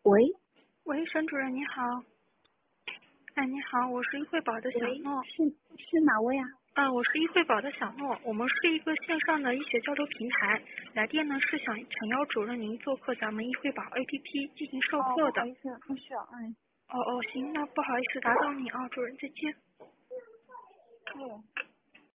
喂， 喂，沈主任你好。哎，你好，我是易惠宝的小喂， 诺。 是哪位啊？ 我是易惠宝的小诺，我们是一个线上的医学交流平台。来电呢是想邀主任您做客咱们易惠宝 APP 进行授课的。 不好意思，不需要， 行，那不好意思打扰你啊，主任再见。